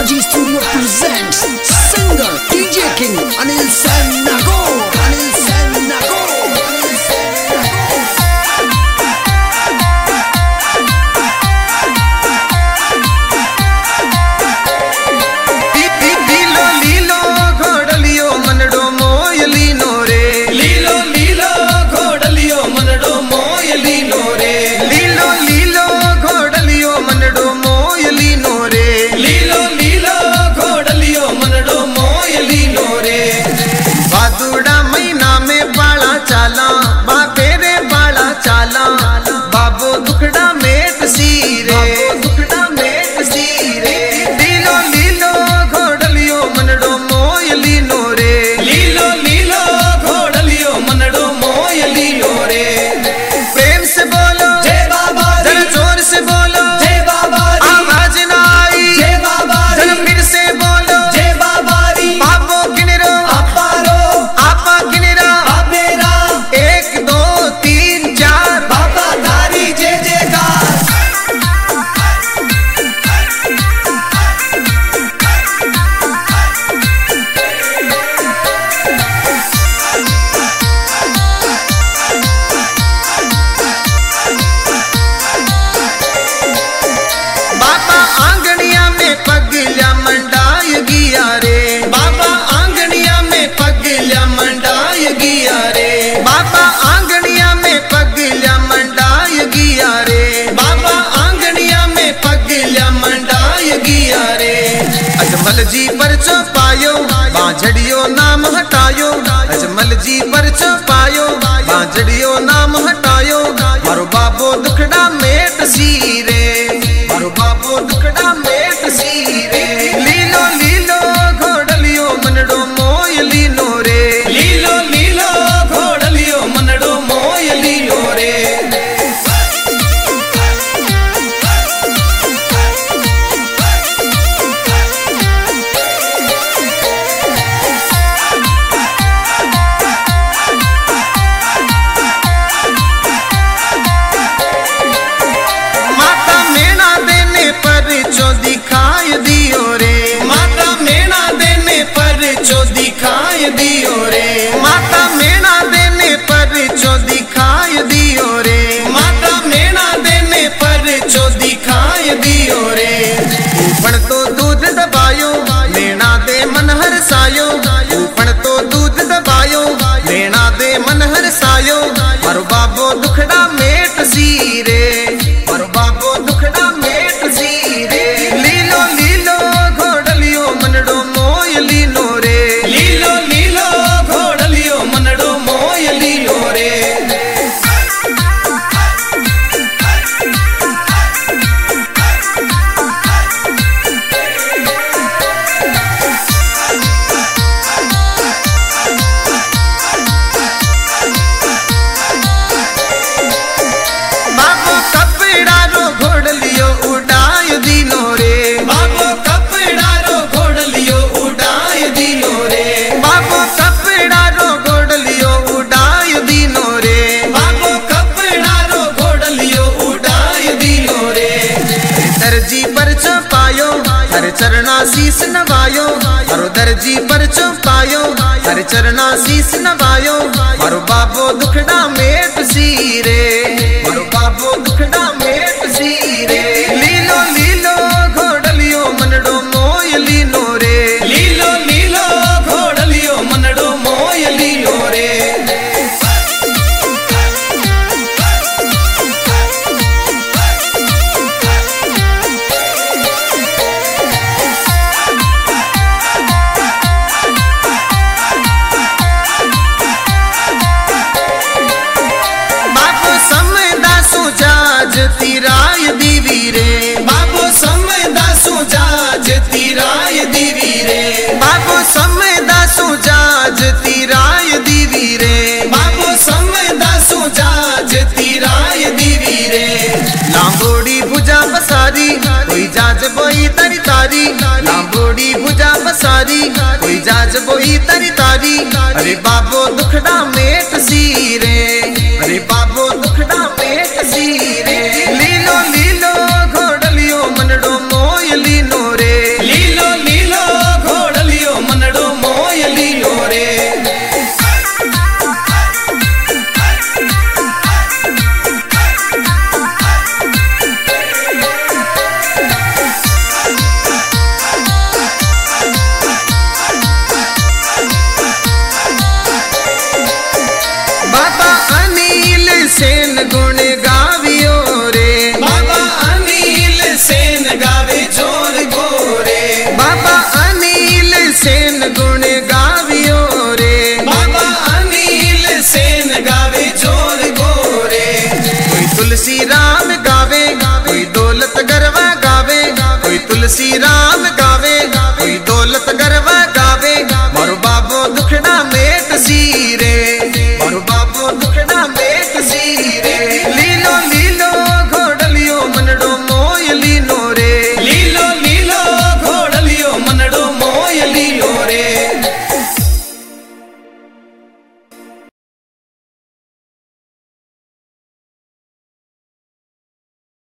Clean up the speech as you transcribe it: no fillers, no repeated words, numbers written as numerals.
Babaji Studio presents singer DJ King Anil Sannago. Anil Sannago. Anil बाबो दुखड़ा met सीरे दुखड़ा met सीरे लीलो लीलो घोड़लियो मनड़ो मोयली नोरे लीलो लीलो घोड़लियो मनड़ो मोयली नोरे प्रेम से बोलो जय बाबा जरा जोर से बोलो जय बाबा आवाज ना आई जय बाबा जरा फिर से बोलो जय बाबा बाबो किनरो अपारो आपा किनरा अबेरा 1 2 3 4 बाबा धारी जय जयकार बाबा आंगनिया में पगलिया मंडाय गिया रे बाबा आंगनिया में पगलिया मंडाय गिया रे बाबा आंगनिया में पगलिया मंडाय गिया रे बाबा आंगनिया में पगलिया मंडाय गिया रे अजमल जी परचो पायो बांझड़ियो नाम हटायो अजमल जी परचो पायो बांझड़ियो नाम हटायो मारो बाबो दुखड़ा मेट सीरे मारो बाबो दुखड़ा मेट सीरे लीलो लीलो घोड़लियो मनड़ो मोयली नोरे लीलो लीलो घोड़लियो मनड़ो मोयली नोरे माता मेना देने पर जो दिखाई दियो रे माता मेना देने पर जो दिखाई दियो रे माता मेना देने पर जो दिखाई दियो रे माता मेना देने पर जो दिखाई दियो रे ऊपण तो दूध दबायो मेना दे मन हरसायो ऊपण तो दूध दबायो मेना दे मन हरसायो मारो बाबो दुखड़ा मेट सीरे मारो बाबो दुखड़ा मेट सीरे लीलो लीलो घोड़लियो मनड़ो मोयली नोरे लीलो लीलो घोड़लियो मनड़ो मोयली नोरे बाबो कपड़ा रो घोड़लियो उड़ाय दीनो रे बाबो कपड़ा रो घोड़लियो उड़ाय दीनो रे बाबो कपड़ा रो घोड़लियो उड़ाय दीनो रे बाबो कपड़ा रो घोड़लियो उड़ाय दीनो रे दर्जी पर पायो हर चरणा शीस नवायो हरो दर्जी पर पायो हर चरणा शीस नवायो मारो बाबो दुखड़ा मेट सीरे मारो बाबो दुखड़ा मेट सीरे लीलो लीलो घोड़लियो मनड़ो मोयली नोरे लीलो लीलो घोड़लियो मनड़ो मोयली नोरे बाबो समदा सुजाज तिराय दीवी रे बाबो समदा सुजाज तिराय दीवी रे बाबो समदा सुजाज तिराय दीवी रे बाबो समदा सुजाज तिराय दीवी रे लांबोड़ी भुजा बसारी कोई जाज बोई तरी तारी लांबोड़ी भुजा बसारी कोई जाज बोई तरी तारी अरे बाबो दुखड़ा मेट सीरे अरे बाबो दुखड़ा मेट सीरे लीलो लीलो घोड़लियो मनड़ो मोयली नोरे लीलो सेन गुण गावियो रे, बाबा अनिल सेन गावे जोर गोरे। कोई तुलसी राम गावे, कोई दौलत गरवा गावे, कोई तुलसी राम गावे।